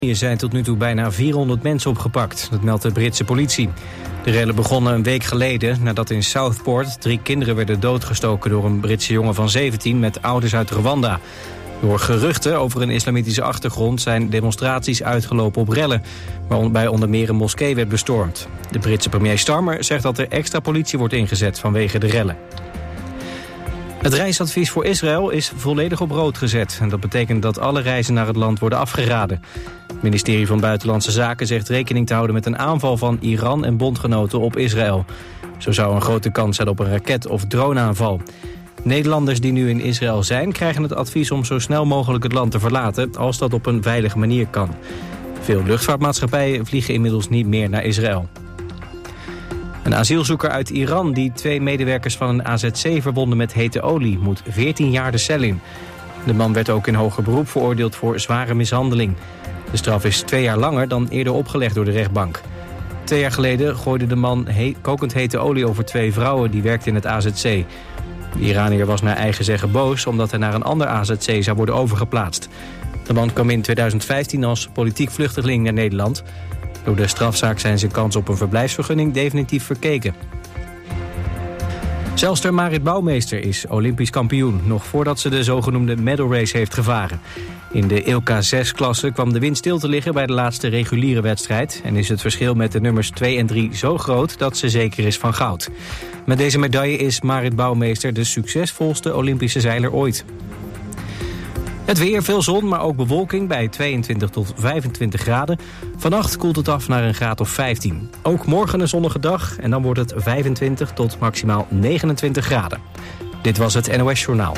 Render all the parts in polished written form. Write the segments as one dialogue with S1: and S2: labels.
S1: Er zijn tot nu toe bijna 400 mensen opgepakt, dat meldt de Britse politie. De rellen begonnen een week geleden nadat in Southport 3 kinderen werden doodgestoken door een Britse jongen van 17 met ouders uit Rwanda. Door geruchten over een islamitische achtergrond zijn demonstraties uitgelopen op rellen, waarbij onder meer een moskee werd bestormd. De Britse premier Starmer zegt dat er extra politie wordt ingezet vanwege de rellen. Het reisadvies voor Israël is volledig op rood gezet. En dat betekent dat alle reizen naar het land worden afgeraden. Het ministerie van Buitenlandse Zaken zegt rekening te houden met een aanval van Iran en bondgenoten op Israël. Zo zou een grote kans zijn op een raket- of droneaanval. Nederlanders die nu in Israël zijn krijgen het advies om zo snel mogelijk het land te verlaten, als dat op een veilige manier kan. Veel luchtvaartmaatschappijen vliegen inmiddels niet meer naar Israël. Een asielzoeker uit Iran die 2 medewerkers van een AZC verbonden met hete olie moet 14 jaar de cel in. De man werd ook in hoger beroep veroordeeld voor zware mishandeling. De straf is 2 jaar langer dan eerder opgelegd door de rechtbank. 2 jaar geleden gooide de man kokend hete olie over 2 vrouwen die werkten in het AZC. De Iranier was naar eigen zeggen boos omdat hij naar een ander AZC zou worden overgeplaatst. De man kwam in 2015 als politiek vluchteling naar Nederland. Door de strafzaak zijn zijn kans op een verblijfsvergunning definitief verkeken. Zelfster Marit Bouwmeester is Olympisch kampioen, nog voordat ze de zogenoemde medal race heeft gevaren. In de ILCA 6-klasse kwam de wind stil te liggen bij de laatste reguliere wedstrijd en is het verschil met de nummers 2 en 3 zo groot dat ze zeker is van goud. Met deze medaille is Marit Bouwmeester de succesvolste Olympische zeiler ooit. Het weer, veel zon, maar ook bewolking bij 22 tot 25 graden. Vannacht koelt het af naar een graad of 15. Ook morgen een zonnige dag en dan wordt het 25 tot maximaal 29 graden. Dit was het NOS Journaal.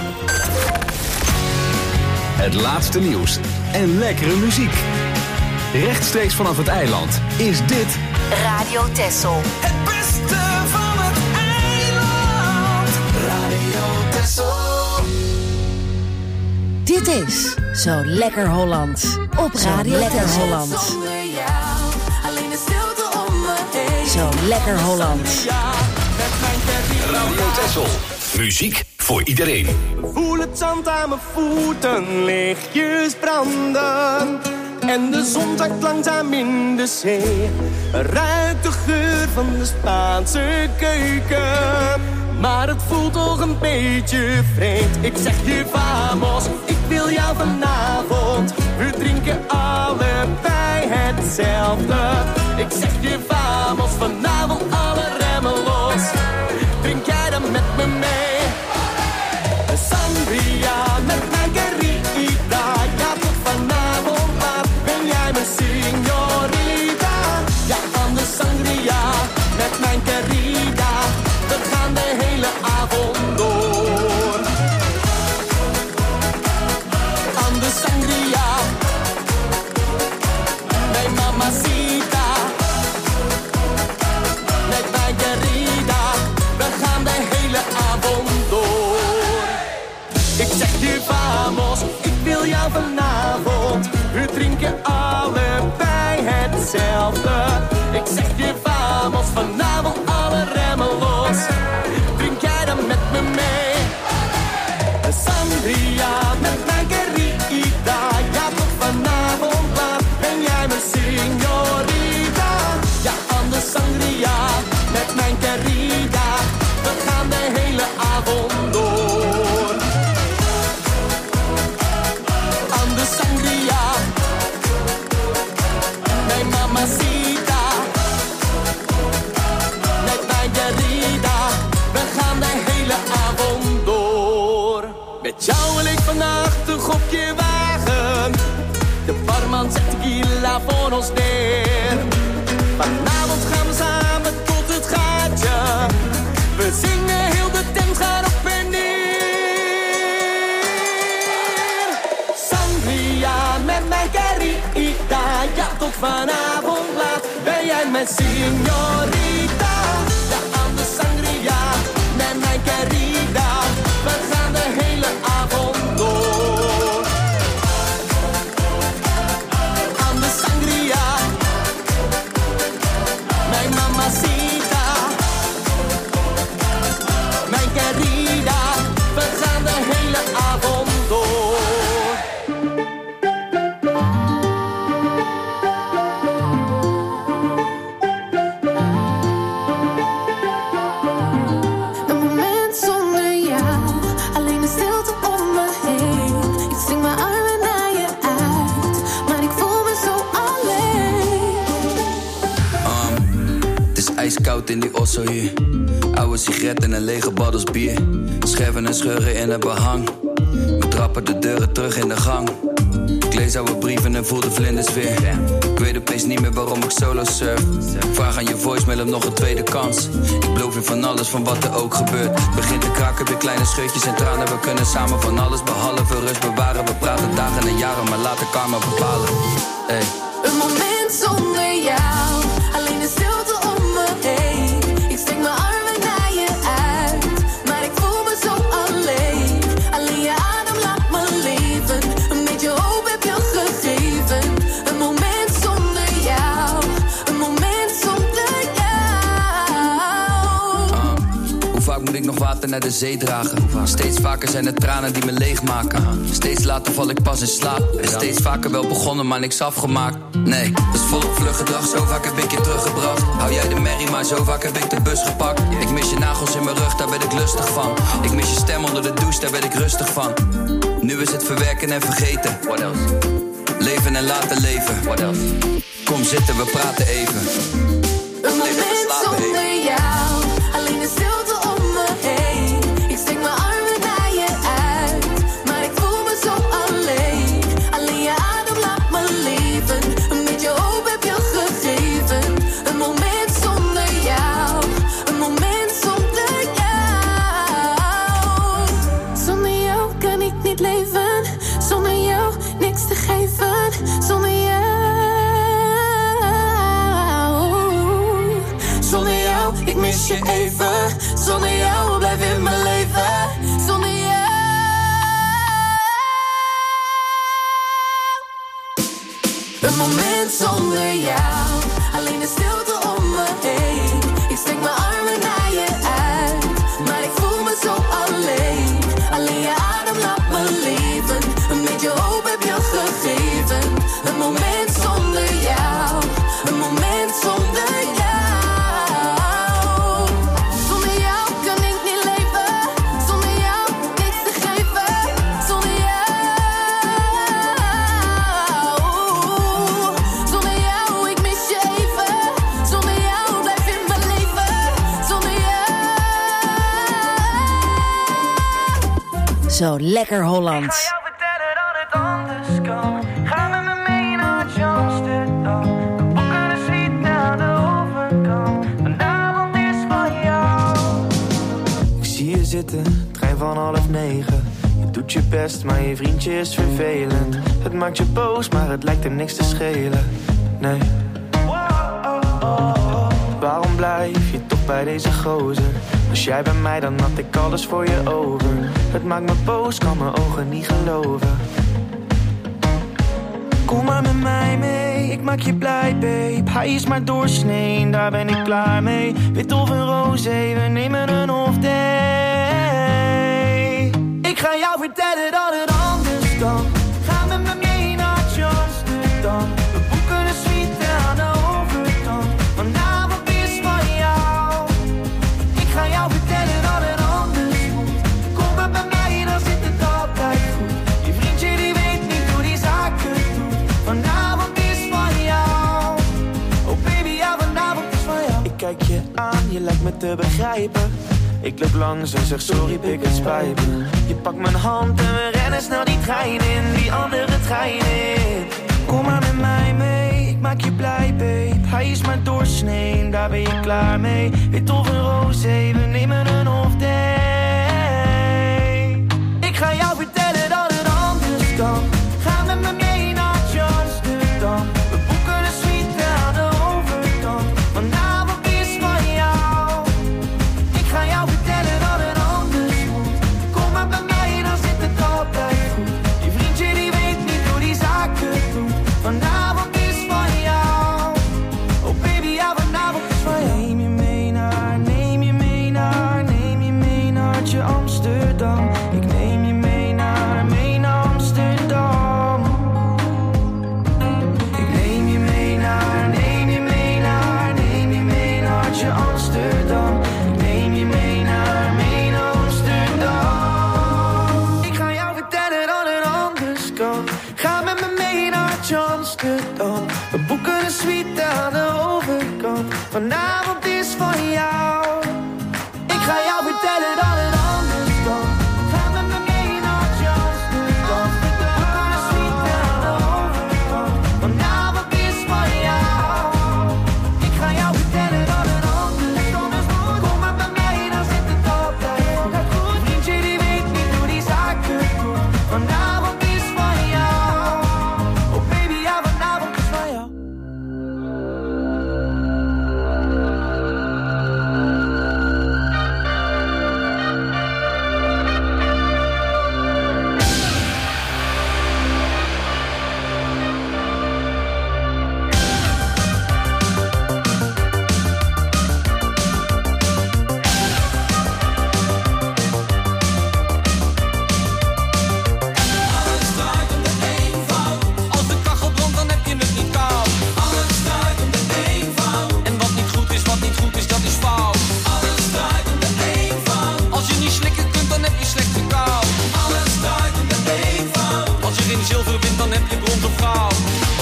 S2: Het laatste nieuws en lekkere muziek. Rechtstreeks vanaf het eiland is dit
S3: Radio Texel.
S4: Het beste van het eiland. Radio Texel.
S3: Dit is Zo Lekker Holland op Radio Texel. Zo Lekker Holland.
S2: Radio Texel. Muziek voor iedereen.
S5: Voel het zand aan mijn voeten, lichtjes branden. En de zon zakt langzaam in de zee. Ruikt de geur van de Spaanse keuken. Maar het voelt toch een beetje vreemd. Ik zeg je vamos, ik wil jou vanavond. We drinken allebei hetzelfde. Ik zeg je vamos, vanavond alle remmen los. Drink jij dan met me mee? Sangria met margarita. Ja, tot vanavond laat ben jij mijn signorita. Ja, van de sangria met margarita. We gaan de hele avond door. Aan de sangria met mamacita. Met margarita. We gaan de hele avond door. Ik zeg je vamos, ik wil jou vanavond. We drinken allebei hetzelfde. Ik zeg je vamos, vanavond alle remmen los. Drink jij dan met me mee? Sangria met margarita. Ja, tot vanavond laat ben jij mijn signorita. Ja, aan de sangria met margarita. We gaan de hele avond door. Aan de sangria met mamacita. Met margarita. We gaan de hele avond door. Met jou wil ik vannacht een gokje wagen. De barman zet tequila voor ons neer. Vanavond gaan we samen tot het gaatje. We zingen heel de tent gaat op en neer. Sangria met margarita. Ja, tot vanavond laat ben jij mijn signorita. Ja, aan de sangria met margarita. We gaan de hele avond door. Aan de sangria met mamacita. Margarita. We gaan de hele avond door.
S6: rood in die osso hier. Oude sigaret en een lege baddels bier. Scherven en scheuren in het behang. We trappen de deuren terug in de gang. Ik lees oude brieven en voel de vlinders weer. Ik weet opeens niet meer waarom ik solo surf. Vraag aan je voicemail om nog een tweede kans. Ik beloof je van alles, van wat er ook gebeurt. Begint te kraken, weer kleine scheutjes en tranen. We kunnen samen van alles behalve rust bewaren. We praten dagen en jaren, maar laten karma bepalen. Hey.
S4: Een moment zonder jou, alleen de stilte om me heen. Ik steek mijn armen naar je uit, maar ik voel me zo alleen. Alleen je adem laat me leven, een beetje hoop heb je gegeven. Een moment zonder jou, een moment zonder jou.
S6: Hoe vaak moet ik nog water naar de zee dragen? Steeds vaker zijn het tranen die me leegmaken. Steeds later val ik pas in slaap. En steeds vaker wel begonnen, maar niks afgemaakt. Nee, dat is volop vlug gedrag. Zo vaak heb ik je teruggebracht. Hou jij de merrie, maar zo vaak heb ik de bus gepakt. Ik mis je nagels in mijn rug, daar werd ik lustig van. Ik mis je stem onder de douche, daar werd ik rustig van. Nu is het verwerken en vergeten. What else? Leven en laten leven. What else? Kom zitten, we praten even.
S4: Een moment zonder jou, alleen de stilte om me heen. Ik steek mijn armen naar je uit, maar ik voel me zo alleen. Alleen je adem laat me leven, een beetje hoop heb je gegeven. Een moment zonder jou, een moment zonder jou. Zonder jou kan ik niet leven, zonder jou niks te geven. Zonder jou. Zonder jou, ik mis je even. Zonder jou blijf in mijn leven. Zonder jou. Een moment zonder jou. Alleen de stilte om me heen. Ik steek mijn armen naar je uit, maar ik voel me zo alleen. Alleen je adem laat me leven. Een beetje hoop heb je gegeven. Een moment zonder jou. Een moment zonder jou.
S3: Zo lekker Holland.
S7: Ik ga jou vertellen dat het anders kan. Ga met me mee naar Amsterdam. We boeken een suite naar de overkant. Vanavond is van jou.
S5: Ik zie je zitten, trein van 8:30. Je doet je best, maar je vriendje is vervelend. Het maakt je boos, maar het lijkt hem niks te schelen. Nee. Waarom blijf je toch bij deze gozer? Was jij bij mij, dan had ik alles voor je over. Het maakt me boos, kan mijn ogen niet geloven. Kom maar met mij mee, ik maak je blij, babe. Hij is maar doorsnee, daar ben ik klaar mee. Wit of een roze, we nemen een off day. Ik ga jou vertellen dat het anders kan. Ga met me mee naar Amsterdam. We boeken een suite aan de overkant. Vanavond is van jou. Ik ga jou vertellen dat het anders moet. Kom maar bij mij, dan zit het altijd goed. Je vriendje die weet niet hoe die zaken doet. Vanavond is van jou. Oh baby, ja, vanavond is van jou. Ik kijk je aan, je lijkt me te begrijpen. Ik loop langs en zeg sorry, pik, het spijt me. Je pakt mijn hand en we rennen snel die trein in. Die andere trein in. Kom maar met mij mee, ik maak je blij, babe. Hij is maar doorsnee, daar ben je klaar mee. Wit of een roze, we nemen een off day. Ik ga jou vertellen dat het anders kan. Ga met me mee naar Amsterdam. We boeken een suite aan de overkant. Vanavond is van jou. Ik ga jou vertellen dat het anders moet. Kom maar bij mij, dan zit het altijd goed. Je vriendje die weet niet hoe die zaken doet. Vanavond is van jou. Oh baby, ja, vanavond is van jou. Neem je mee naar dan. We boeken een suite aan de overkant. Vanavond is van jou. Ik ga jou vertellen dat het anders kan. Ga met me mee naar Amsterdam. We boeken een suite aan de overkant. Vanavond is van jou. Ik ga jou vertellen dat het anders moet. Kom maar bij mij, dan zit het altijd goed. Vriendje die weet niet hoe die zaken doen. Vanavond is van jou. Oh baby, ja, vanavond is van jou.
S8: Als de kachel brandt, dan heb je het niet koud. Alles draait om de eenvoud. En wat niet goed is, dat is fout. Alles draait om de eenvoud. Als je niet slikken kunt, dan heb je slecht gekoud. Alles draait om de eenvoud. Als je geen zilver wint, dan heb je brons of goud.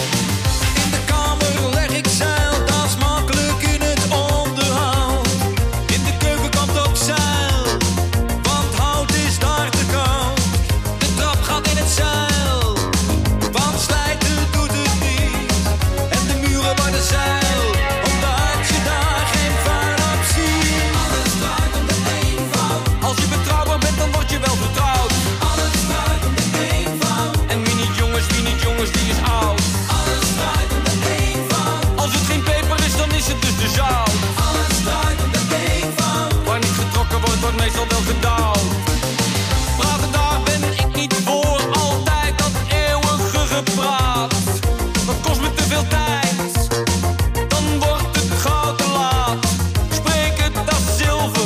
S8: In de kamer leg ik zeil, dat is makkelijk in het onderhoud. In de keuken kan het ook zeil, want hout is daar te koud. De trap gaat in het zeil, want slijten doet het niet. En de muren worden zeil, omdat je daar geen vuil op ziet. Alles draait om de eenvoud. Als je betrouwbaar bent, dan word je wel vertrouwd. Alles draait om de eenvoud. En wie niet jongens, die is oud. Alles draait om de eenvoud. Als het geen peper is, dan is het dus de zout. Alles draait om de eenvoud. Waar niet getrokken wordt, wordt meestal wel gedouwd. Praten, daar ben ik niet voor. Altijd dat eeuwige gepraat. Dat kost me te veel tijd. Dan wordt het goud te laat. Spreken, dat is zilver.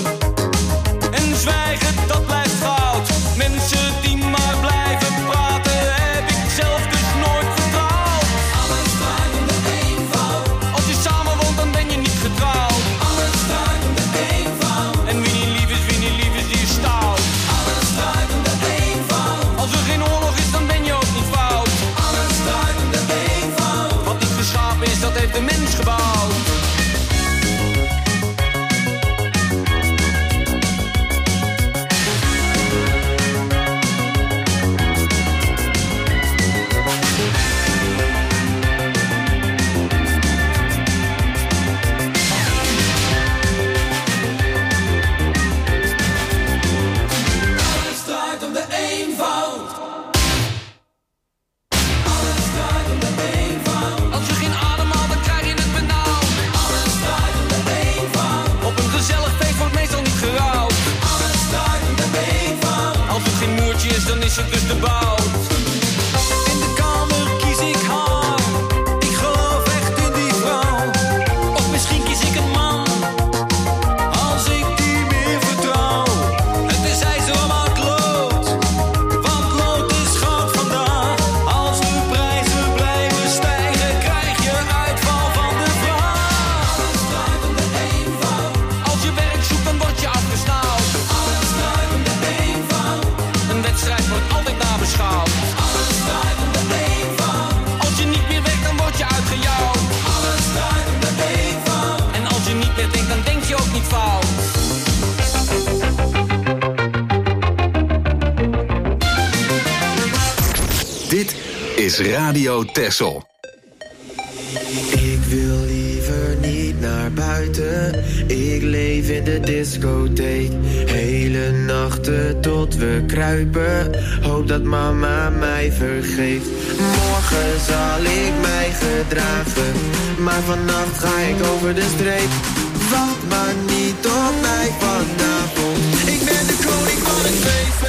S8: En zwijgen, dat blijft goud. Mensen die maar blijven praten, heb ik zelf dus nooit vertrouwd. Alles draait om de eenvoud. Als je samen woont, dan ben je niet getrouwd. Alles draait om de eenvoud. En wie niet lief is, die is stout. Alles draait om de eenvoud. Als er geen oorlog is, dan ben je ook niet fout. Alles draait om de eenvoud. Wat niet geschapen is, dat heeft de mens gebouwd. Alles draait om de eenvoud. Alles draait om de eenvoud. Als je geen adem haalt, dan krijg je het benauwd. Alles draait om de eenvoud. Op een gezellig feest wordt meestal niet gerouwd. Alles draait om de eenvoud. Als het geen moertje is, dan is het dus de bout. In de kamer kies ik haar. Ik geloof echt in die vrouw. Of misschien kies ik een man. Als ik die meer vertrouw. Het is ijzer maakt lood. Want lood is goud vandaag. Als de prijzen blijven stijgen, krijg je uitval van de vraag. Alles draait om de eenvoud. Als je werk zoekt, dan word je afgesnauwd. Alles draait om de eenvoud. Een wedstrijd wordt altijd nabeschouwd. Alles draait om de eenvoud. Als je niet meer werkt, dan word je uitgejouwd. Alles draait om de eenvoud. En als je niet meer denkt, dan denk je ook niet fout.
S2: Dit is Radio Texel.
S5: Ik wil liever niet naar buiten. Ik leef in de discotheek. Hele nachten tot we kruipen. Hoop dat mama mij vergeeft. Morgen zal ik mij gedragen. Maar vannacht ga ik over de streep. Wacht maar niet op mij vanavond. Ik ben de koning van het feest.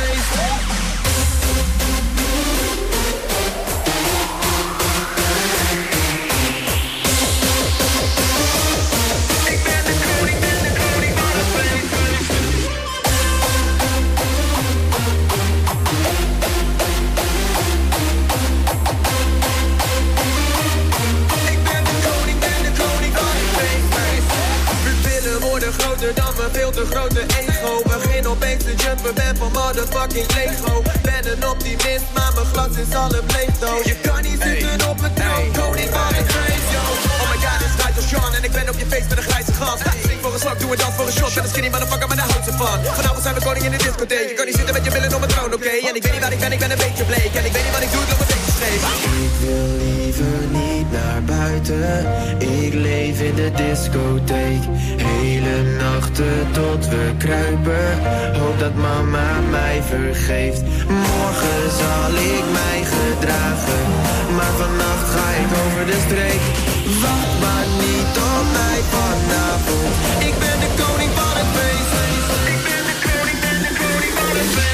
S5: Groter dan mijn veel te grote ego. Begin opeens te jumpen, ben van motherfucking Lego. Ben ben een optimist, maar mijn glas is al een bleekdoos. Je kan niet zitten op het troon, koning van het feest, yo. Oh my god, it's Nigel Sean en ik ben op je feest met een grijze gans. Zing voor een slag, doe een dans voor een shot. Met een skinny motherfucker, maar daar houdt ze van. Vanavond zijn we koning in de discotheek. Je kan niet zitten met je billen op mijn troon, oké? En ik weet niet waar ik ben een beetje bleek. En ik weet niet wat ik doe, het loopt een beetje scheef.
S9: Ik wil liever niet naar buiten. Ik leef in de discotheek. Hele nachten tot we kruipen. Hoop dat mama mij vergeeft. Morgen zal ik mij gedragen. Maar vannacht ga ik over de streek. Wacht maar niet op mij vanavond. Ik ben de koning van het feest. Ik ben de koning van het feest.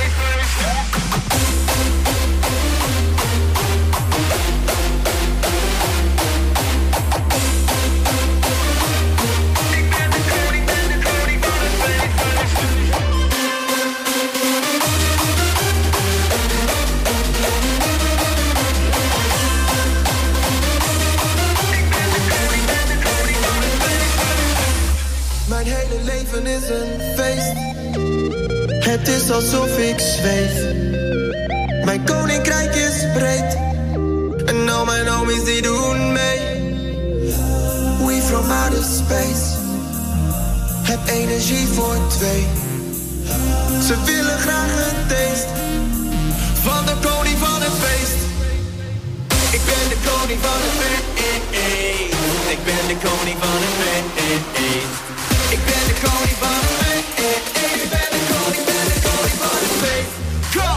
S5: Mijn hele leven is een feest. Het is alsof ik zweef. Mijn koninkrijk is breed. En al mijn homies die doen mee. We from outer space. Heb energie voor twee. Ze willen graag een taste van de koning van het feest. Ik ben de koning van het feest. Ik ben de koning van het feest. Ik ben de koning van het feest. Ik ben de koning van het feest. Go!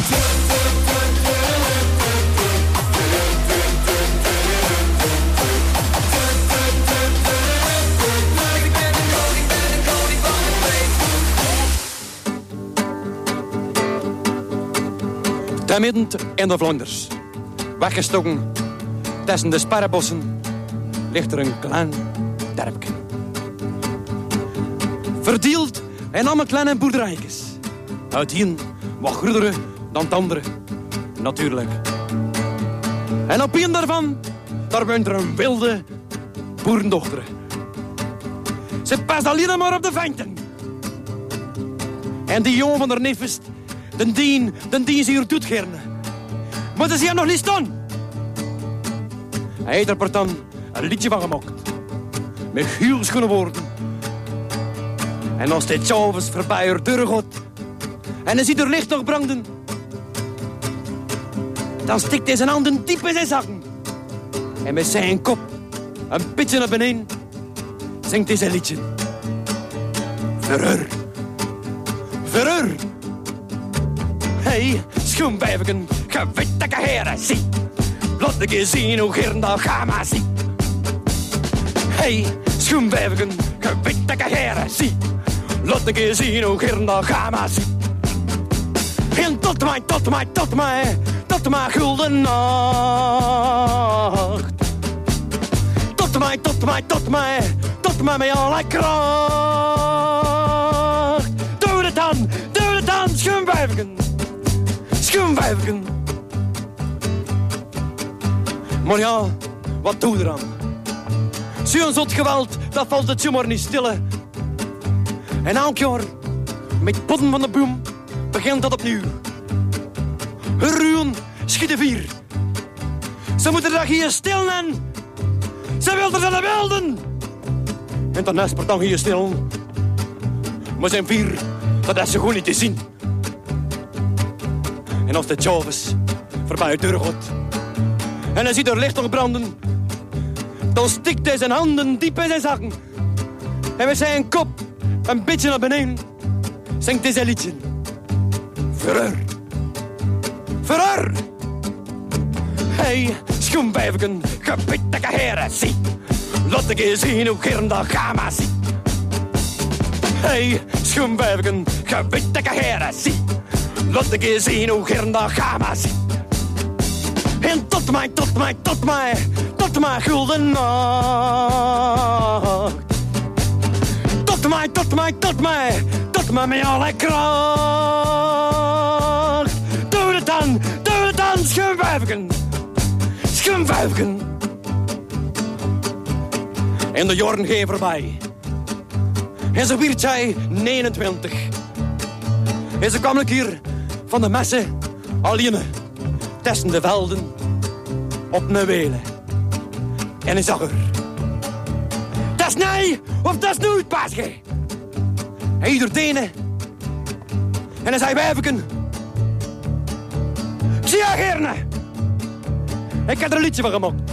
S5: Ik ben de koning van het feest.
S10: Daar midden in de Vlaanders, weggestoken tussen de sparrenbossen, ligt er een klein dorpje. Verdeeld in allemaal kleine boerderijtjes. Uit een wat grotere dan het andere, natuurlijk. En op een daarvan, daar woont er een wilde boerendochter. Ze past alleen maar op de venten. En die jongen van haar neefest, den dien ze hier doet gerne. Maar ze zien hem nog niet staan. Hij heeft er dan een liedje van gemaakt. Met heel schone woorden. En als dit s'avonds voorbij haar deur gaat en hij ziet er licht nog branden, dan stikt hij zijn handen diep in zijn zakken. En met zijn kop een beetje naar beneden zingt hij zijn liedje. Verheur. Verheur. Hey, schoenwijfken, ge weet dat ik heren zie. Laat ik je zien hoe gern dat ga maar zie. Hey, schoenwijfken, ge weet dat ik heren zie. Laat ik je zien hoe gern dat ga maar zie. En tot mij gulden nacht. Tot mij met alle kracht. Doe het dan, schoenwijfken. Schoenwijfken. Maar ja, wat doe je dan? Zo'n zot geweld, dat valt het zomaar niet stille. En elk jaar, met potten van de boom, begint dat opnieuw. Ruwen, schieten vier. Ze moeten dat hier stil en ze wilden ze de wilden. En dan is het dan hier stil. Maar zijn vier, dat is ze gewoon niet te zien. En als de Chavis voorbij de deur gaat en hij ziet er licht nog branden, dan stikt hij zijn handen diep in zijn zakken. En met zijn kop een beetje naar beneden zingt hij zijn liedje. Verheur. Verheur. Hey, schoenwijfken, gebiedelijke heren, zie. Laat ik je zien hoe gern dat ga maar zie. Hey, schoenwijfken, gebiedelijke heren, zie. Laat ik je zien hoe gern dat ga maar zie. En tot mij gulden nacht. Tot mij met alle kracht. Doe het dan, schoenwijfken. Schoenwijfken. En de jaren gaan voorbij. En zo werd zij 29. En ze kwam een keer van de messen Alleen tussen de velden op een welen. En hij zag er. Dat is nee of dat is nooit, paasje. Hij doet tenen. En hij zei wijfeken. Ik zie je gerne. Ik heb er een liedje van gemaakt.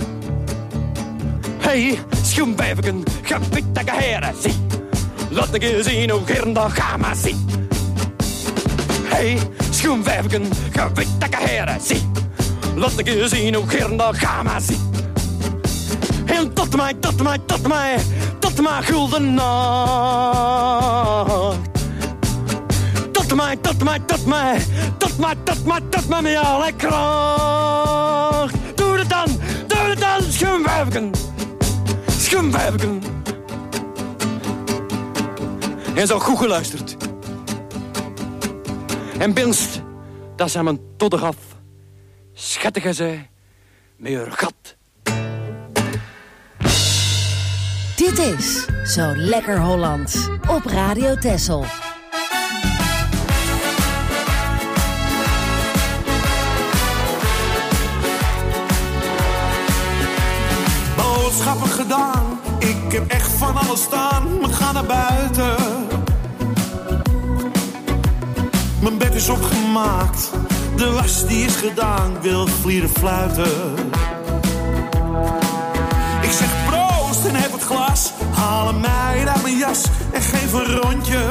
S10: Hey, schoenwijfeken, gebiedige heren, zie. Laat ik je zien hoe gern dat ga maar zie. Hey, schoenwijfeken, gebiedige heren, zie. Laat ik je zien hoe gern dat ga maar zie. En tot mij gulden nacht. Tot mij met alle kracht. Doe het dan, schoenwijfken. En zo goed geluisterd. En binst, dat ze hem toddig af. Schattige ze met haar gat.
S3: Dit is Zo Lekker Holland op Radio Texel.
S11: Boodschappen gedaan, ik heb echt van alles staan. We gaan naar buiten. Mijn bed is opgemaakt, de was die is gedaan. Ik wil vlieren fluiten. Ik zeg proost en heb het glas. Haal een meid uit mijn jas en geef een rondje.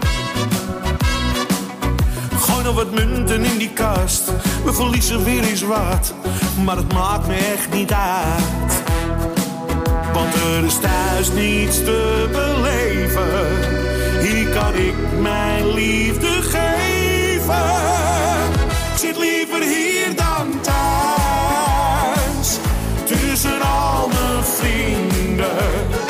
S11: Gooi nog wat munten in die kast. We verliezen weer eens wat, maar het maakt me echt niet uit. Want er is thuis niets te beleven. Hier kan ik mijn liefde geven. Ik zit liever hier dan thuis, tussen al mijn vrienden.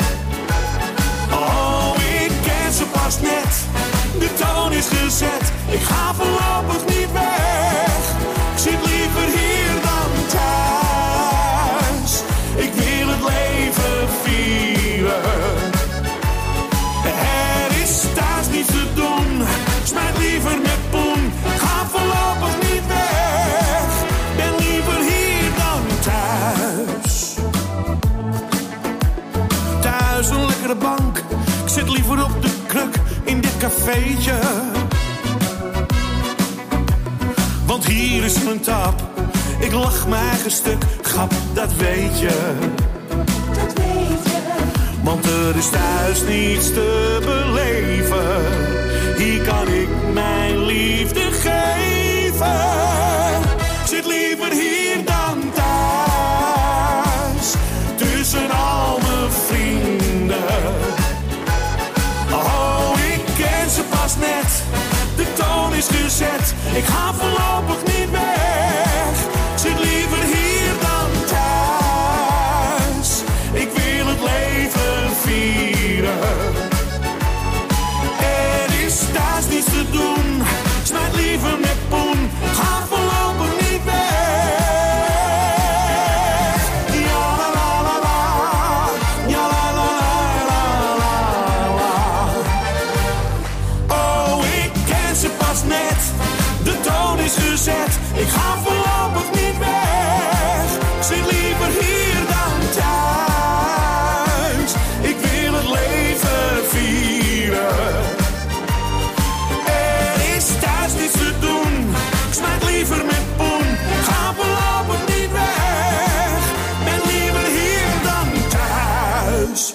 S11: Oh, ik ken ze pas net, de toon is gezet. Ik ga voorlopig niet weg. Ik zit liever hier dan thuis. Ik wil het leven vieren. Er is thuis niets te doen. Smijt liever met poen. Ga voorlopig niet weg. Ben liever hier dan thuis. Thuis een lekkere bank. Ik zit liever op de kruk in dit cafeetje. Want hier is mijn tap. Ik lach mijn eigen stuk. Grap, dat weet je. Dat weet je. Want er is thuis niets te beleven. Hier kan ik mijn liefde geven. Ik zit liever hier dan thuis, tussen al mijn vrienden. Oh, ik ken ze pas net, de toon is gezet. Ik ga voorlopig niet weg. Ik zit liever hier dan thuis. Ik wil het leven vieren. Er is thuis niets te doen. Smijt liever met poen. Ga voorlopig niet weg. Ja la la la la. Ja la la la la la. Oh, ik ken ze pas net. De toon is gezet. Ik ga voorlopig niet weg. Ik zit liever hier dan thuis. Ik wil het leven vieren. Er is thuis niets te doen. Ik smijt liever met poen. Ga voorlopig niet weg. Ben liever hier dan thuis.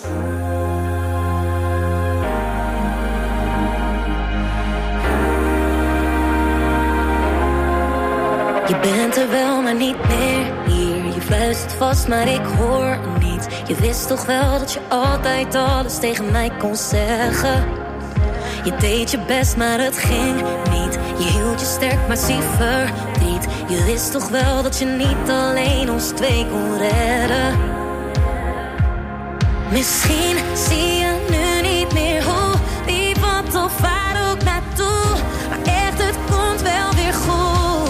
S12: Je bent er wel, maar niet meer hier. Je fluistert vast, maar ik hoor niet. Je wist toch wel dat je altijd alles tegen mij kon zeggen. Je deed je best, maar het ging niet. Je hield je sterk, maar zie verdriet. Je wist toch wel dat je niet alleen ons twee kon redden. Misschien zie je nu niet meer hoe die wat of waar ook naartoe. Maar echt, het komt wel weer goed.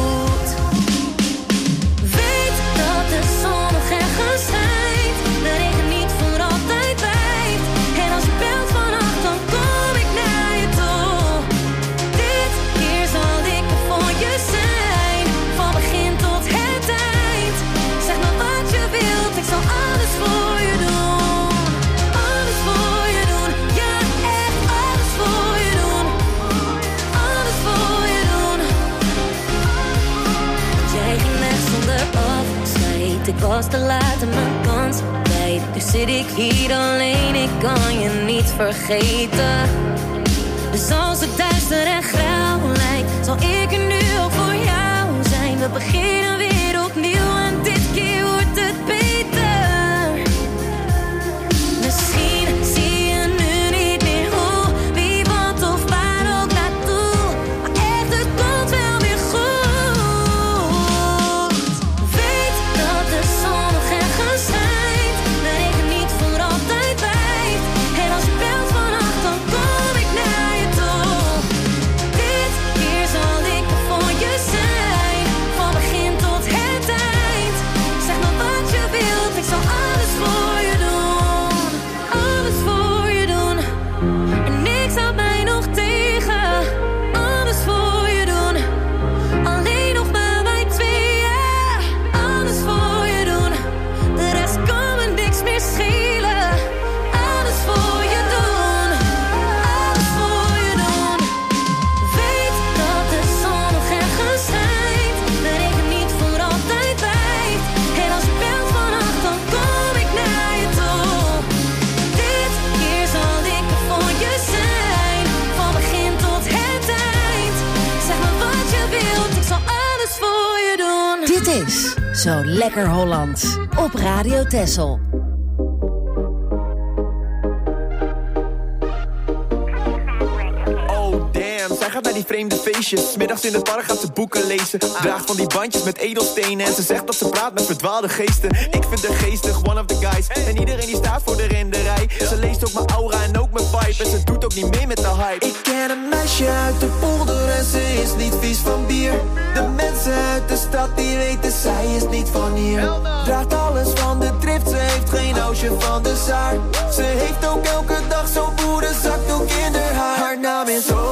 S12: Weet dat de zon nog ergens schijnt. De regen niet voor altijd wijkt. En als je belt vannacht, dan kom ik naar je toe. Dit keer zal ik er voor je zijn. was te laat en mijn kans kwijt. Dus zit ik hier alleen, ik kan je niet vergeten. Dus als het duister en grauw lijkt, zal ik er nu ook voor jou zijn. We beginnen weer opnieuw en dit keer wordt het beter. Misschien zie je nu niet meer hoe, wie, wat of waar ook naartoe. Maar echt, het komt wel weer goed. Weet dat de zon nog ergens schijnt, de regen niet voor altijd wijkt. En als je belt vannacht, dan kom ik naar je toe. Dit keer zal ik er voor je zijn, van begin tot het eind. Zeg maar wat je wilt, ik zal alles voor je doen. Alles voor je doen. En niks houdt mij nog tegen. Alles voor je doen. Alleen nog maar wij tweeën. Alles voor je doen. De rest kan me niks meer schelen. Alles voor je doen. Alles voor je doen. Weet dat de zon nog ergens schijnt, de regen niet voor altijd wijkt. En als je belt vannacht, dan kom ik naar je toe. Dit keer zal ik er voor je zijn, van begin tot het eind. Zeg maar wat je wilt, ik zal alles voor je doen.
S3: Dit is Zo Lekker Holland op Radio Texel.
S13: Oh damn, zij gaat naar die vreemde feestjes. 's Middags in het park gaat ze boeken lezen. Draagt van die bandjes met edelstenen. En ze zegt dat ze praat met verdwaalde geesten. Ik vind haar geestig, one of the guys. En iedereen die staat voor de renderij. Ze leest ook mijn aura en ook mijn vibe. En ze doet ook niet mee met de hype. Ik ken een meisje uit de polder en ze is niet vies van bier. De mensen uit de stad die weten, zij is niet van hier. Draagt alles van de drift, ze heeft geen housje van de zaar. Ze heeft ook elke dag zo'n boerenzakdoek in haar haar. Haar naam is Sofia.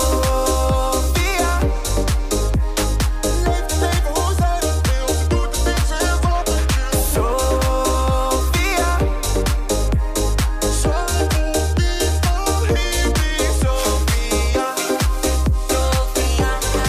S13: Leeft het leven hoe zij het wil, ze doet de dingen zoals wat ik wil. Sofia. Zij komt niet van hier, die Sofia. Sofia.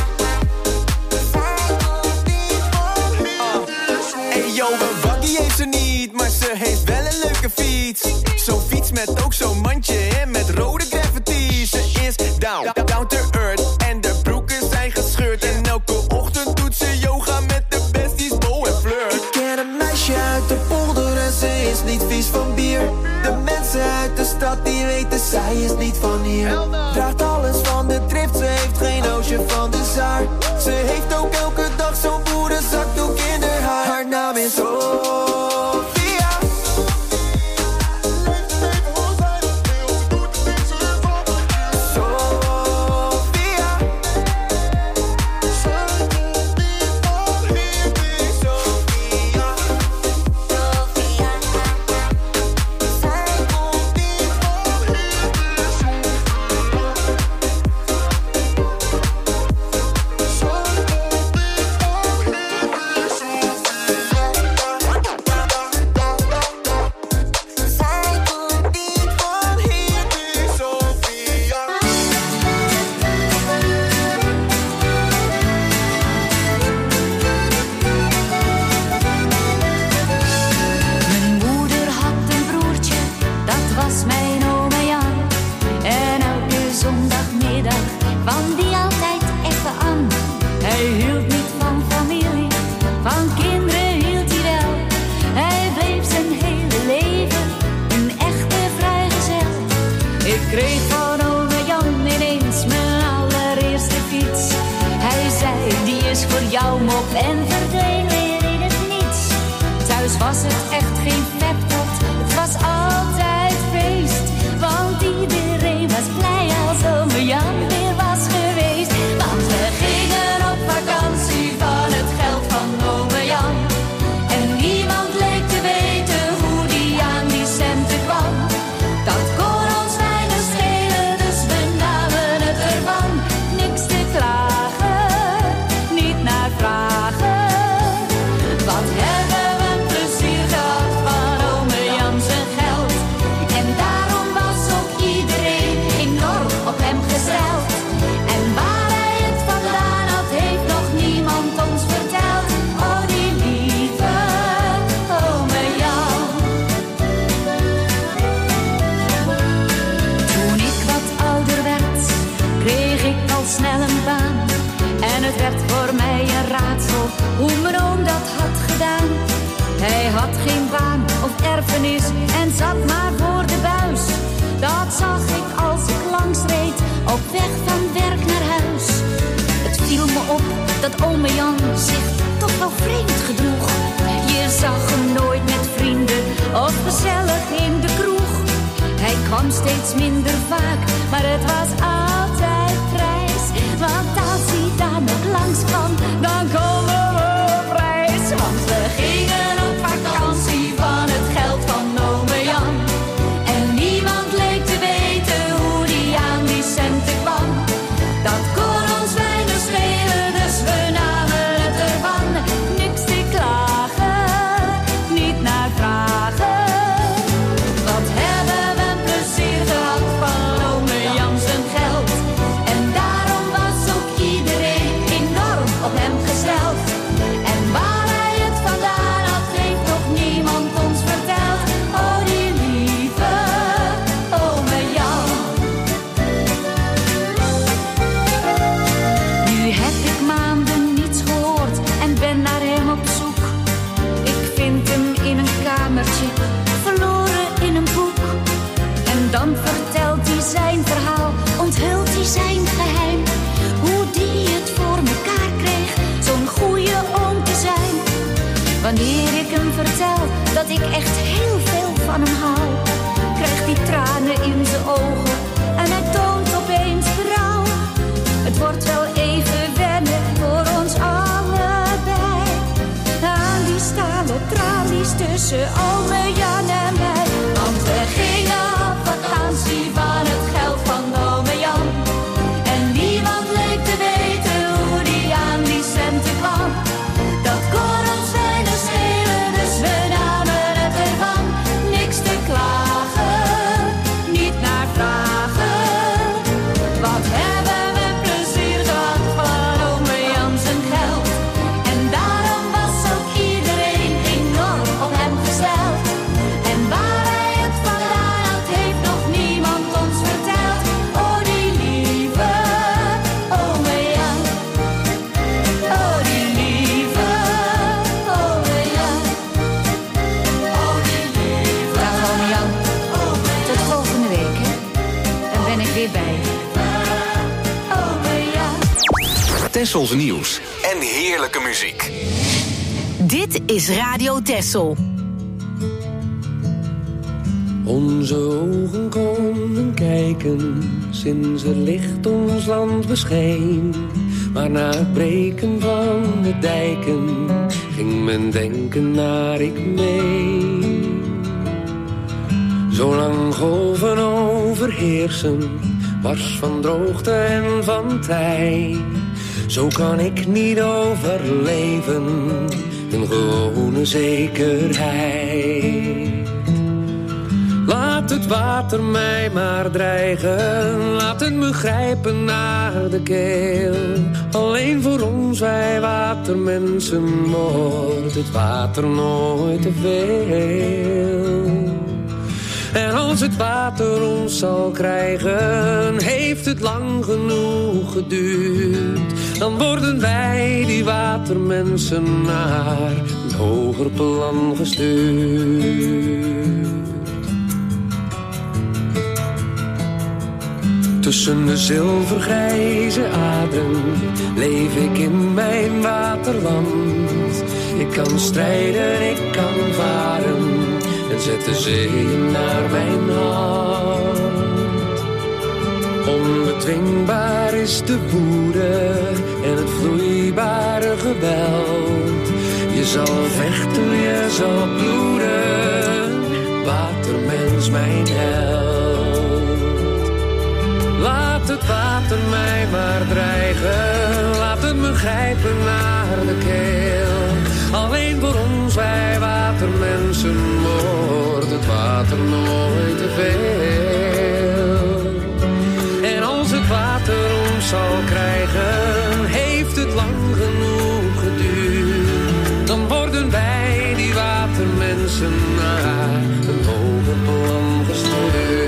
S13: Zij komt niet van hier, die Sofia. Hey yo, een waggie heeft ze niet, maar ze heeft wel een leuke fiets. Zo'n fiets met ook zo'n mandje en met rode graffiti. Ze is down to earth en de broeken zijn gescheurd. En elke ochtend doet ze yoga met de besties Bo en Fleur. Ik ken een meisje uit de polder en ze is niet vies van bier. De mensen uit de stad die weten, zij is niet van hier. Draagt alles van de drift, ze heeft geen hoosje van de zaar. Ze heeft ook elke dag zo'n boerenzakdoek in haar haar. Haar naam is Sofia.
S14: Wat hebben we plezier gehad. had geen baan of erfenis en zat maar voor de buis. Dat zag ik als ik langs reed, op weg van werk naar huis. Het viel me op dat ome Jan zich toch wel vreemd gedroeg. Je zag hem nooit met vrienden of gezellig in de kroeg. Hij kwam steeds minder vaak, maar het was altijd prijs. Want als hij daar nog langs kwam, dan komen we op reis. Want we gingen op vakantie van het geld van ome Jan. En niemand leek te weten hoe die aan die centen kwam. Dat kon ons weinig schelen, dus we namen het ervan. Niks te klagen, niet naar vragen. Wat hebben we plezier gehad van ome Jan zijn geld. En daarom was ook iedereen enorm op hem gesteld. En waar hij het vandaan had, heeft nog niemand ons verteld. Oh, die lieve ome Jan. Nu heb ik maanden niets gehoord en ben naar hem op zoek. Ik vind hem in een kamertje, verloren in een boek. En dan vertelt hij zijn verhaal, onthult hij zijn geheim. Hoe die het voor mekaar kreeg, zo'n goeie oom te zijn. Wanneer ik hem vertel dat ik echt heel veel van hem hou, krijgt hij tranen in zijn ogen en hij toont opeens berouw. Het wordt wel even wennen voor ons allebei. Aan die stalen tralies tussen ome Jan en mij. Want we gingen op vakantie van het geld van ome Jan. En niemand leek te weten hoe die aan die centen kwam. Dat kon ons weinig schelen, dus we namen het ervan. Niks te klagen, niet naar vragen. Wat hebben we plezier gehad van ome Jan zijn geld. En daarom was ook iedereen enorm op hem gesteld. En waar hij het vandaan had, heeft nog niemand ons verteld. Oh, die lieve ome Jan. Oh, die lieve ome Jan. Oh, die lieve. Dag ome Jan. Tot volgende week, hè. Dan ben ik weer bij je. Ome Jan.
S2: Tessels nieuws en heerlijke muziek.
S3: Dit is Radio Tessel.
S15: Onze ogen konden kijken sinds het licht ons land bescheen. Maar na het breken van de dijken ging mijn denken naar ik mee. Zolang golven overheersen, wars van droogte en van tij. Zo kan ik niet overleven, een gewone zekerheid. Laat het water mij maar dreigen, laat het me grijpen naar de keel. Alleen voor ons, wij watermensen, wordt het water nooit te veel. En als het water ons zal krijgen, heeft het lang genoeg geduurd. Dan worden wij, die watermensen, naar een hoger plan gestuurd. Tussen de zilvergrijze aderen leef ik in mijn waterland. Ik kan strijden, ik kan varen en zet de zee naar mijn hand. Onbedwingbaar is de woede en het vloeibare geweld. Je zal vechten, je zal bloeden, watermens mijn held. Laat het water mij maar dreigen, laat het me grijpen naar de keel. Alleen voor ons, wij watermensen, wordt het water nooit te veel. En als het water ons zal krijgen, heeft het lang genoeg geduurd. Dan worden wij, die watermensen, naar een hoger plan gestuurd.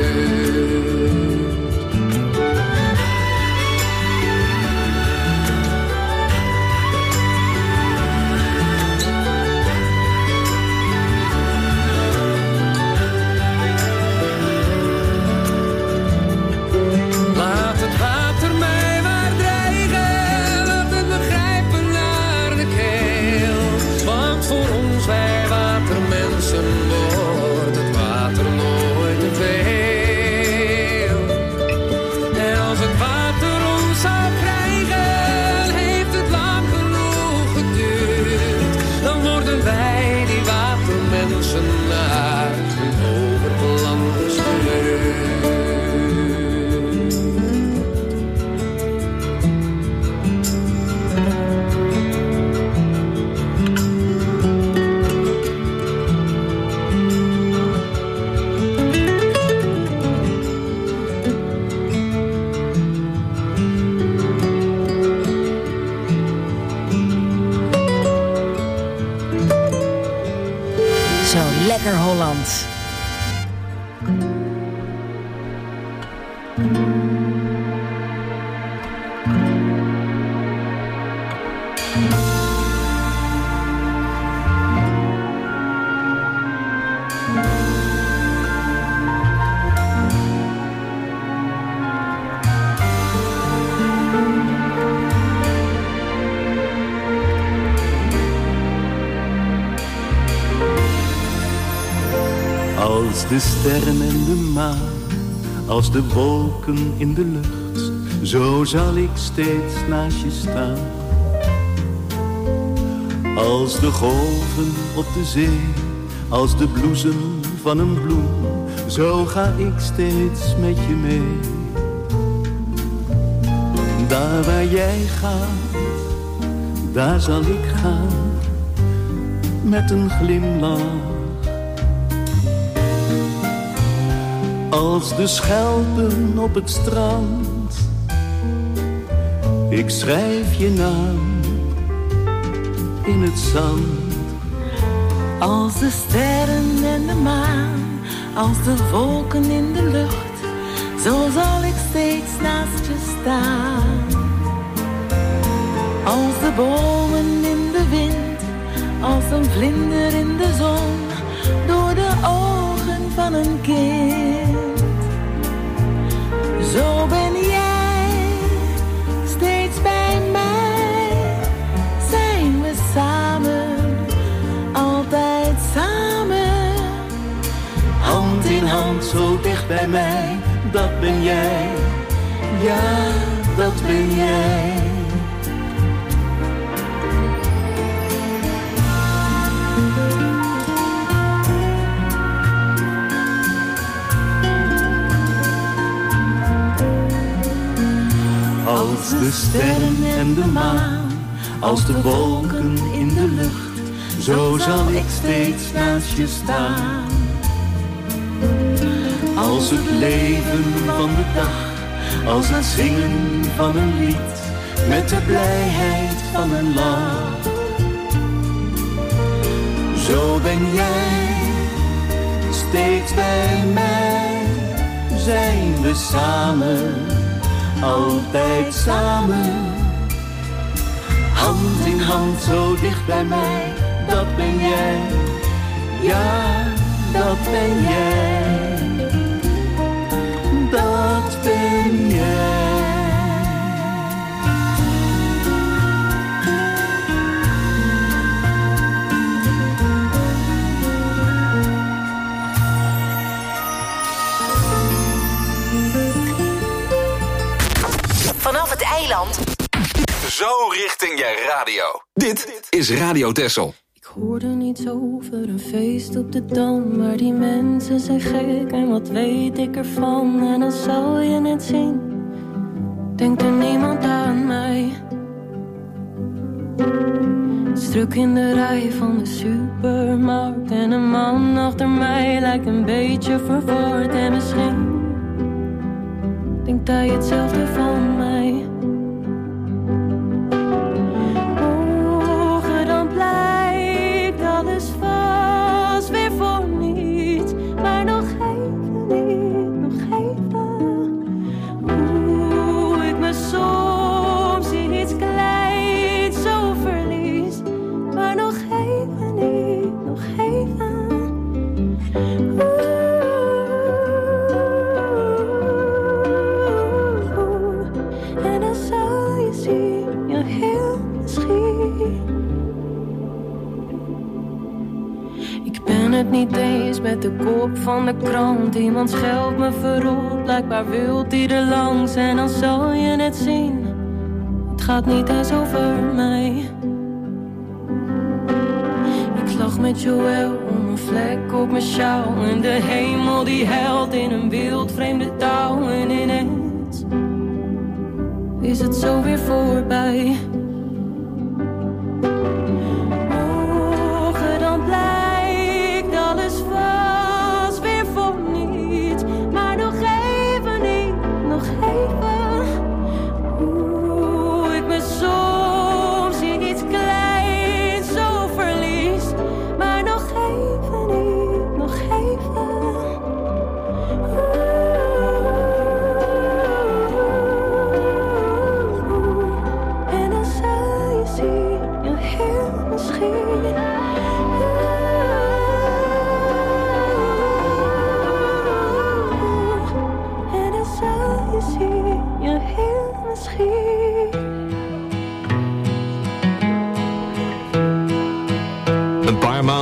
S3: Holland.
S11: Als de sterren en de maan, als de wolken in de lucht, zo zal ik steeds naast je staan. Als de golven op de zee, als de bloesem van een bloem, zo ga ik steeds met je mee. Daar waar jij gaat, daar zal ik gaan, met een glimlach. Als de schelpen op het strand, ik schrijf je naam in het zand.
S4: Als de sterren en de maan, als de wolken in de lucht, zo zal ik steeds naast je staan. Als de bomen in de wind, als een vlinder in de zon, door de ogen van een kind. Zo ben jij steeds bij mij, zijn we samen, altijd samen.
S11: Hand in hand, zo dicht bij mij, dat ben jij, ja, dat ben jij. Als de sterren en de maan, als de wolken in de lucht, zo zal ik steeds naast je staan. Als het leven van de dag, als het zingen van een lied, met de blijheid van een lach. Zo ben jij steeds bij mij, zijn we samen, altijd samen. Hand in hand, zo dicht bij mij, dat ben jij, ja, dat ben jij, dat ben jij.
S3: Vanaf het eiland.
S2: Zo richting je radio. Dit is Radio Texel.
S12: Ik hoorde niets over een feest op de Dam, maar die mensen zijn gek en wat weet ik ervan. En dan zal je net zien, denkt er niemand aan mij. Druk in de rij van de supermarkt en een man achter mij lijkt een beetje verward. En misschien denkt hij hetzelfde van mij. Morgen dan blijkt alles vast weer voor niets. Maar nog even niet, nog even. Hoe ik me soms in iets kleins zo verlies. Maar nog even niet, nog even. En dan zal je zien, ja heel misschien. Ik ben het niet eens met de kop van de krant. Iemand scheldt me verrot, blijkbaar wilt hij er langs. En dan zal je het zien, het gaat niet eens over mij. Ik lag met Joël om een vlek op mijn sjaal. En de hemel die huilt in een wildvreemde taal. En ineens is het zo weer voorbij. Morgen dan blijkt alles vast weer voor niets. Maar nog even niet, nog even. Hoe ik me soms in iets kleins zo verlies. Maar nog even niet, nog even.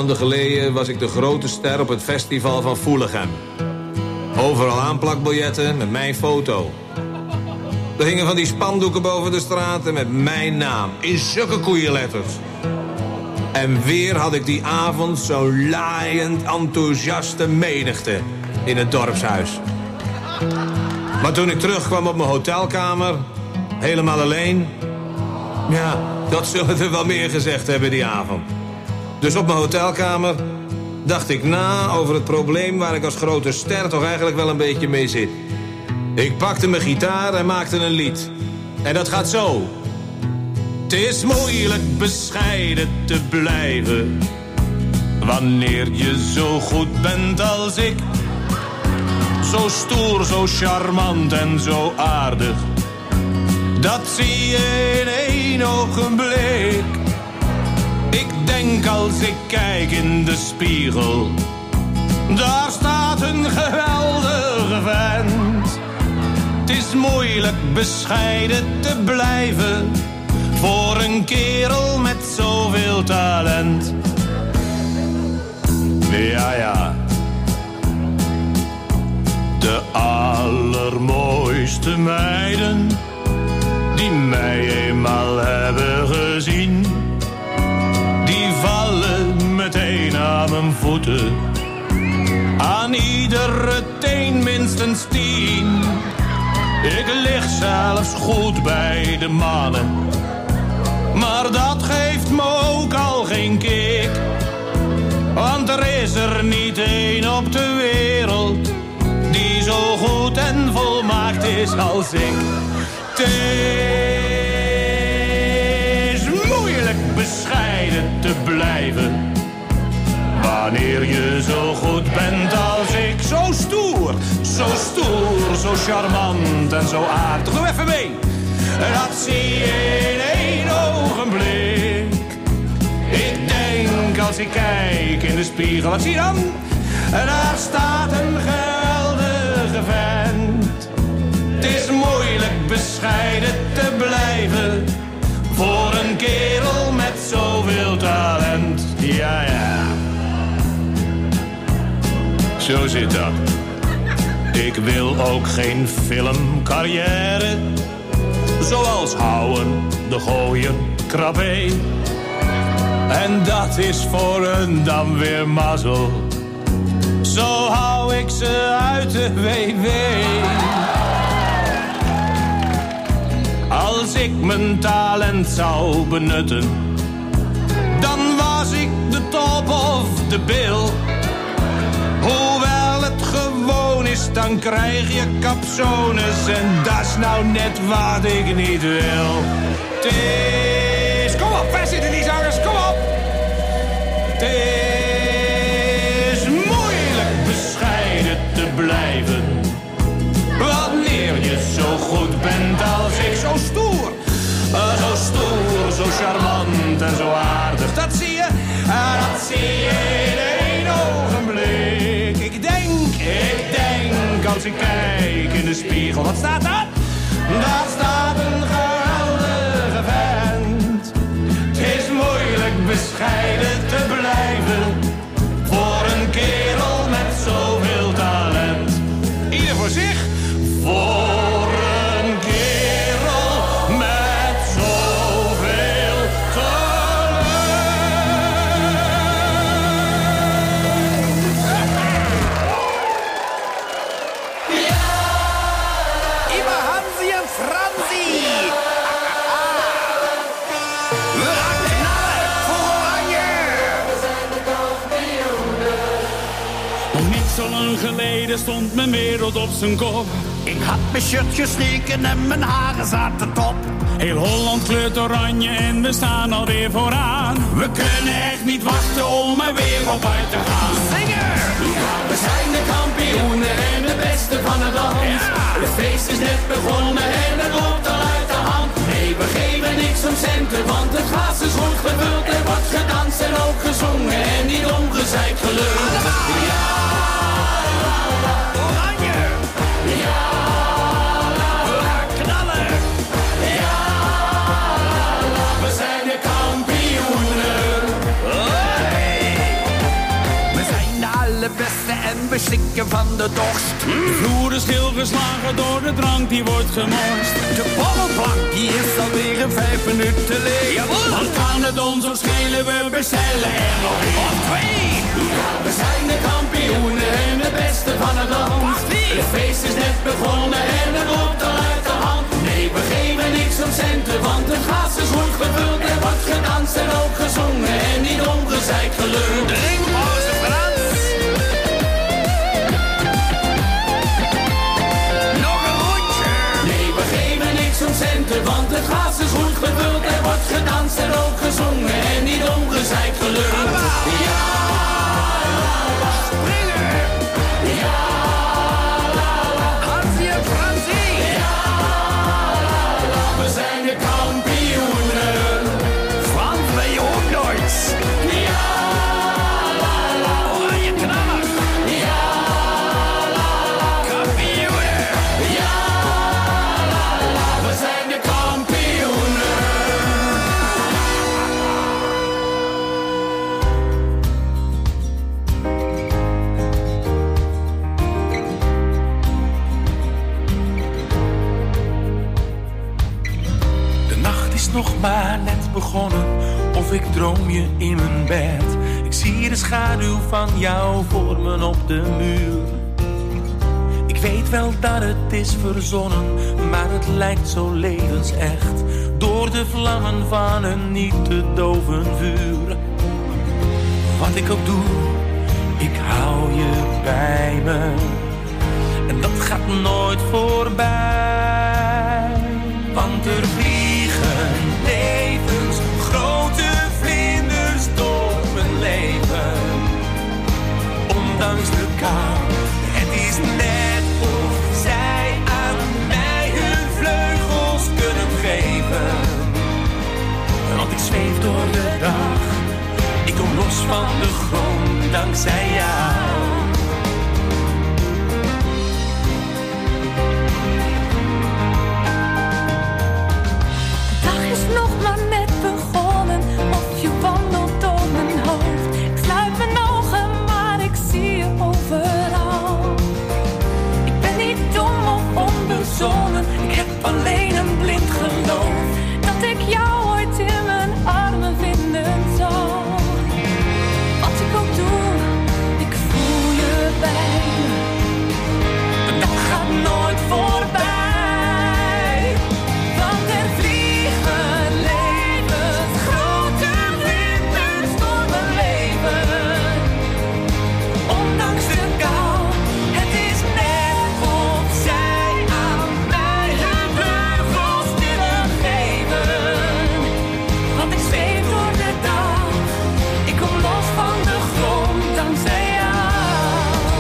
S16: maanden geleden was ik de grote ster op het festival van Voelichem. Overal aanplakbiljetten met mijn foto. Er hingen van die spandoeken boven de straten met mijn naam. In zulke koeienletters. En weer had ik die avond zo'n laaiend enthousiaste menigte in het dorpshuis. Maar toen ik terugkwam op mijn hotelkamer, helemaal alleen... ja, dat zullen er wel meer gezegd hebben die avond. Dus op mijn hotelkamer dacht ik na over het probleem waar ik als grote ster toch eigenlijk wel een beetje mee zit. Ik pakte mijn gitaar en maakte een lied. En dat gaat zo. Het is moeilijk bescheiden te blijven wanneer je zo goed bent als ik. Zo stoer, zo charmant en zo aardig. Dat zie je in één ogenblik. Ik denk als ik kijk in de spiegel, daar staat een geweldige vent. Het is moeilijk bescheiden te blijven voor een kerel met zoveel talent. Ja, ja. De allermooiste meiden die mij eenmaal hebben gezien, die vallen meteen aan mijn voeten. Aan iedere teen minstens 10. Ik lig zelfs goed bij de mannen, maar dat geeft me ook al geen kick. Want er is er niet één op de wereld die zo goed en volmaakt is als ik. Het is moeilijk bescheiden te blijven wanneer je zo goed bent als ik. Zo stoer, zo charmant en zo aardig. Doe even mee. Dat zie je in één ogenblik. Ik denk als ik kijk in de spiegel, wat zie je dan? Daar staat een geweldige vent. Het is moeilijk bescheiden te blijven voor een kerel met zoveel talent. Ja, ja. Zo zit dat. Ik wil ook geen filmcarrière, zoals Houwen, De Gooien, Krabbe. En dat is voor een dan weer mazzel. Zo hou ik ze uit de WW. Als ik mijn talent zou benutten, dan was ik de top of de bill. Hoewel het gewoon is, dan krijg je capsones. En dat is nou net wat ik niet wil. Het is... Kom op, waar zitten die zangers? Kom op! Het is moeilijk bescheiden te blijven wanneer je zo goed bent als ik. Zo stoer, zo charmant en zo aardig. Dat zie je in één ogenblik. Ik denk als ik kijk in de spiegel. Wat staat daar? Daar staat een geweldige vent. Het is moeilijk bescheiden te blijven voor een kerel met zoveel talent. Ieder voor zich. Voor een kerel met zoveel talent.
S13: Ja! Immer Hansi en Franzi! We gaan knallen voor Oranje! We zijn de kampioenen.
S17: Nog niet zo lang geleden stond mijn wereld op zijn kop.
S13: Ik had mijn shirt gestreken en mijn haren zaten top.
S17: Heel Holland kleurt oranje en we staan alweer vooraan.
S13: We kunnen echt niet wachten om er weer op uit te gaan. Zingen! Ja, we zijn de kampioenen en de beste van het land. Ja. Het feest is net begonnen en het loopt al uit de hand. Nee, we geven niks om centen, want het glas is goed gevuld. Er wordt gedanst en ook gezongen en niet omgezeid geluld. Ja! Oranje! Ja! We gaan knallen! Ja! We zijn de kampioenen! Hey!
S8: we stikken van de dorst.
S17: De vloer is stilgeslagen door de drank die wordt gemorst.
S8: De borrelplank die is alweer in 5 minuten leeg.
S17: Jawohl. Dan kan het ons zo schelen, we bestellen er nog één.
S8: Of 2.
S17: Ja, we zijn de kampioenen en de beste van het land. Het feest is net begonnen en het loopt al uit de hand. Nee, we geven niks om centen, want het glas is goed gevuld. Er wordt gedanst en ook gezongen en niet ongezeik geleund.
S8: Drinkpauze, Frans. Nog een rondje.
S17: Nee, we geven niks om centen, want het glas is goed gevuld. Er wordt gedanst en ook gezongen en niet ongezeik geleund. Ja, la, la.
S8: Springen.
S17: Ja, la, la.
S8: Hansie en Fransie.
S17: Ja, la, la. We zijn de kampioenen.
S8: Frans, ben je ook nooit?
S17: Ja, la, la.
S8: Oranje knaller.
S17: Ja, la, la.
S8: Kampioenen.
S17: Ja, la, la. We zijn de kampioenen.
S11: De nacht is nog maar net begonnen, of ik droom je in mijn bed. Ik zie de schaduw van jou vormen op de muur. Ik weet wel dat het is verzonnen, maar het lijkt zo levensecht. Door de vlammen van een niet te doven vuur. Wat ik ook doe, ik hou je bij me. En dat gaat nooit voorbij. Want er vliegen levensgrote vlinders door mijn leven. Ondanks de kou, het is net of zij aan mij hun vleugels kunnen geven. Want ik zweef door de dag, ik kom los van de grond dankzij jou.
S14: De dag is nog maar net begonnen, of je wandelt door mijn hoofd. Ik sluit mijn ogen, maar ik zie je overal. Ik ben niet dom of onbezonnen, ik heb alleen een blind geloof dat ik jou ooit in mijn armen vinden zal. Wat ik ook doe, ik voel je bij me. En dat gaat nooit voorbij. Want er vliegen levensgrote vlinders door mijn leven. Ondanks de kou, het is net of zij aan mij hun vleugels willen geven. Want ik zweef door de dag, ik kom los van de grond dankzij jou.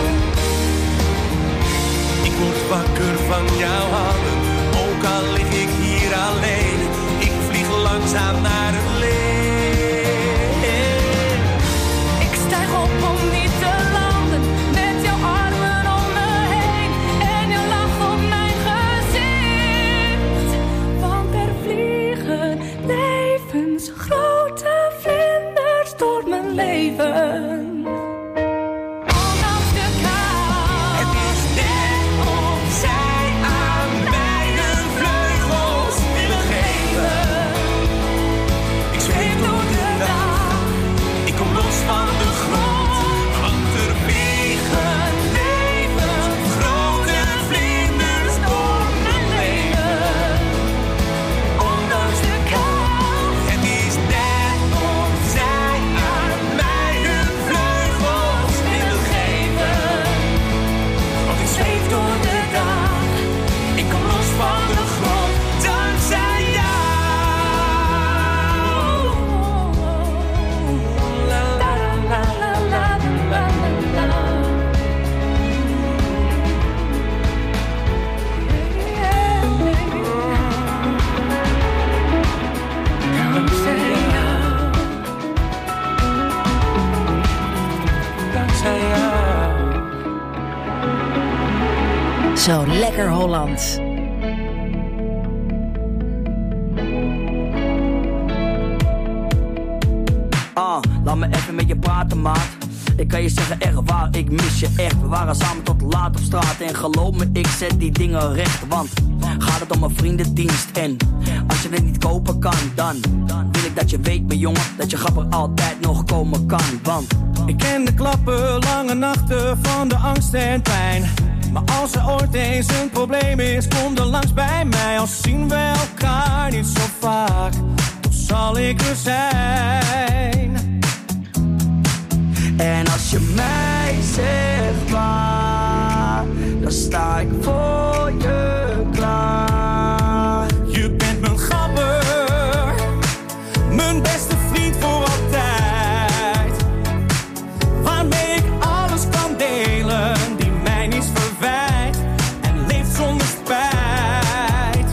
S11: Ik word wakker van jouw handen, ook al lig ik hier alleen. Ik vlieg langzaam naar het licht.
S14: Ik stijg op om niet te landen, met jouw armen om me heen en je lach op mijn gezicht. Want er vliegen levensgrote vlinders door mijn leven. Ondanks de kou,
S11: Het is net of zij aan mij hun vleugels willen geven. Ik zweef door de dag, ik kom los van de grond. Want er vliegen levensgrote vlinders door mijn leven.
S14: ondanks de kou.
S11: Het is net of zij aan mij hun vleugels willen geven. Want ik zweef door de dag, ik kom los van de grond dankzij jou. La la la la la la la. Dankzij jou.
S3: Zo lekker Holland.
S18: Laat me even met je praten, maat. Ik kan je zeggen echt waar, ik mis je echt. We waren samen tot laat op straat en geloof me, ik zet die dingen recht. Want gaat het om een vriendendienst en als je het niet kopen kan, dan wil ik dat je weet, mijn jongen, dat je grapper altijd nog komen kan. Want
S5: ik ken de klappen, lange nachten van de angst en pijn. Maar als er ooit eens een probleem is, kom dan langs bij mij. Al zien we elkaar niet zo vaak, dan zal ik er zijn.
S18: En als je mij zegt waar, dan sta ik voor je klaar.
S5: Je bent mijn gabber, mijn beste vriend voor altijd. Waarmee ik alles kan delen, die mij niets verwijt en leeft zonder spijt.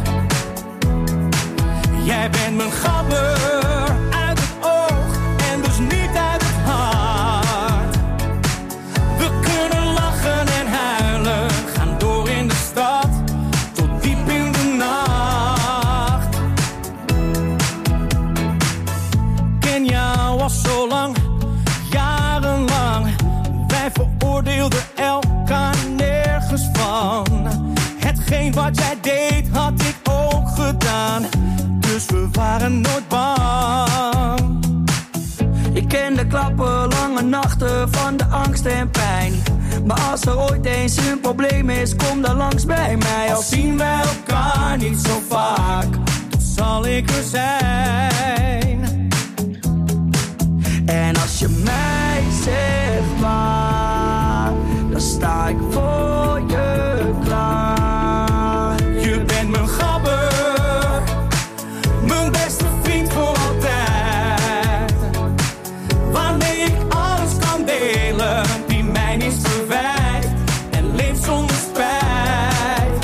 S5: Jij bent mijn gabber, uit het oog en dus niet uit het hart. We kunnen lachen en huilen, gaan door in de stad, tot diep in de nacht. Ken jou al zo lang, jarenlang. Wij veroordeelden elkaar nergens van. Hetgeen wat jij deed, had ik ook gedaan. Dus we waren nooit bang.
S18: Ik ken de klappen, lange nachten van de angst en pijn. Maar als er ooit eens een probleem is, kom dan langs bij mij.
S5: Al zien wij elkaar niet zo vaak, dan zal ik er zijn.
S18: En als je mij zegt waar, dan sta ik voor je klaar.
S5: Je bent mijn gabber, mijn beste vriend voor altijd. Waarmee ik alles kan delen, die mij niets verwijt en leeft zonder spijt.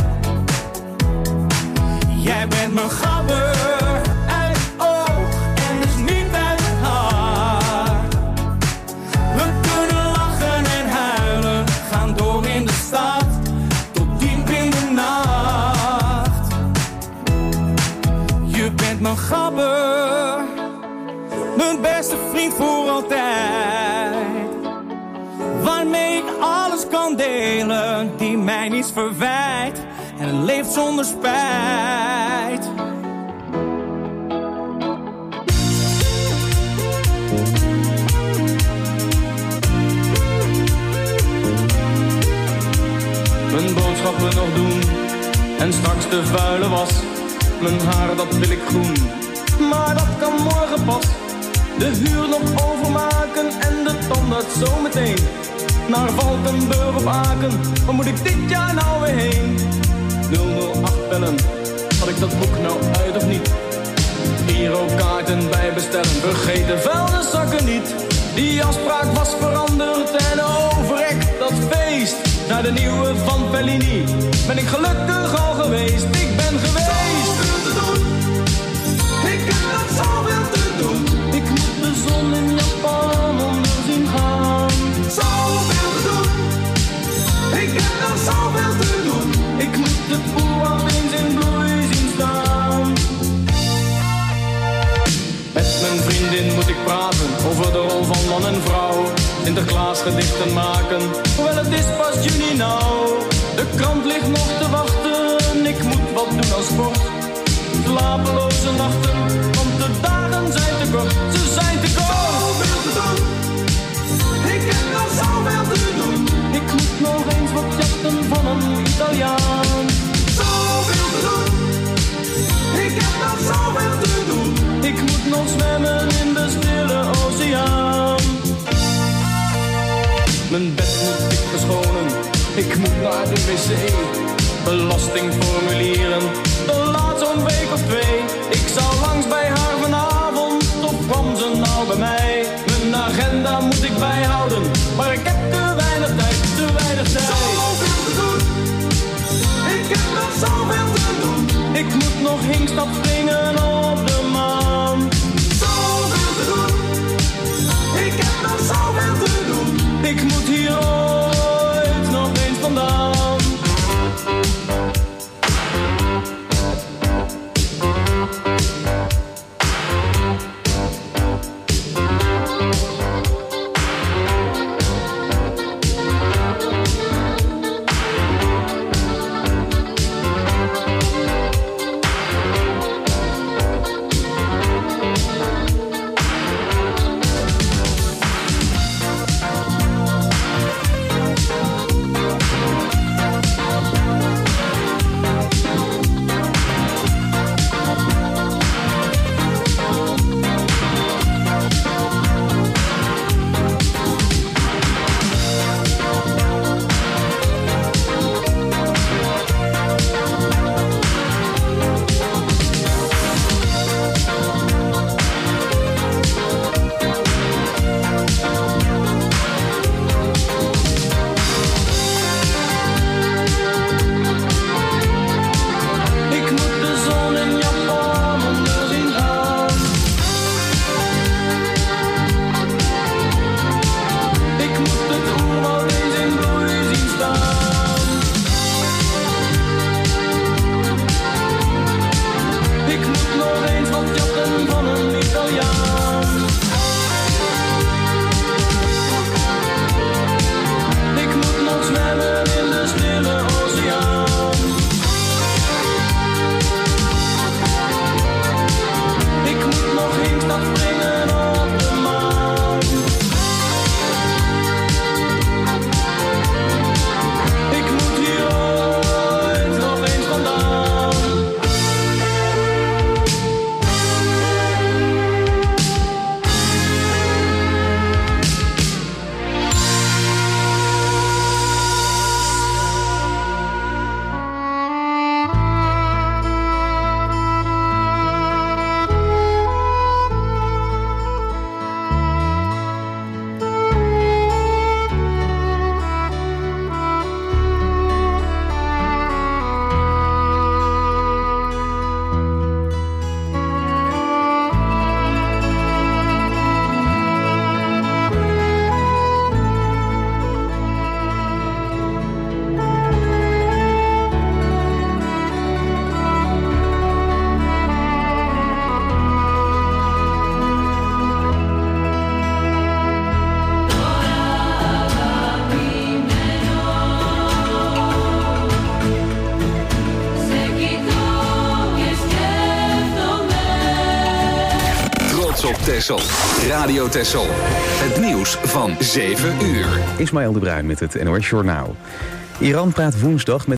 S5: Jij bent mijn gabber, uit het oog en dus niet uit het hart. We kunnen lachen en huilen, gaan door in de stad, tot diep in de nacht. Je bent mijn gabber, mijn beste vriend voor altijd. Waarmee ik alles kan delen, die mij niets verwijt en leeft zonder spijt.
S19: Mijn boodschappen nog doen en straks de vuile was. Mijn haar dat wil ik groen, maar dat kan morgen pas. De huur nog overmaken en de tandarts zometeen. Naar Valkenburg of Aken, waar moet ik dit jaar nou weer heen? 008 bellen, had ik dat boek nou uit of niet? Girokaarten bij bestellen, vergeet de vuilniszakken niet. Die afspraak was veranderd en overrekt dat feest. Naar de nieuwe van Fellini ben ik gelukkig al geweest. Ik ben geweest. Zoveel te doen, ik heb nog zoveel te doen. Ik moet de zon in Japan onder zien gaan. Zoveel te doen, ik heb nog zoveel te doen. Ik moet de boer eens in bloei zien staan. Met mijn vriendin moet ik praten over de rol van man en vrouw. Sinterklaas gedichten maken, hoewel het is pas juni nou. De krant ligt nog te wachten, ik moet wat doen aan sport. Slapeloze nachten, want de dagen zijn te kort, ze zijn te kort. Zoveel te doen, ik heb nog zoveel te doen. Ik moet nog eens wat jachten van een Italiaan. Zoveel te doen, ik heb nog zoveel te doen. Ik moet nog zwemmen in de stille oceaan. Mijn bed moet ik verschonen, ik moet naar de wc. Belastingformulieren, de laat zo'n week of 2. Ik zou langs bij haar vanavond, of kwam ze nou bij mij? Mijn agenda moet ik bijhouden, maar ik heb te weinig tijd, te weinig tijd. Zoveel te doen, ik heb nog zoveel te doen. Ik moet nog hinkstap springen op de maan. Zoveel te doen, ik heb nog zoveel te doen. Ik moet hier ooit nog eens vandaan.
S2: Texel. Radio Texel. Het nieuws van 7 uur.
S20: Ismaël de Bruin met het NOS Journaal. Iran praat woensdag met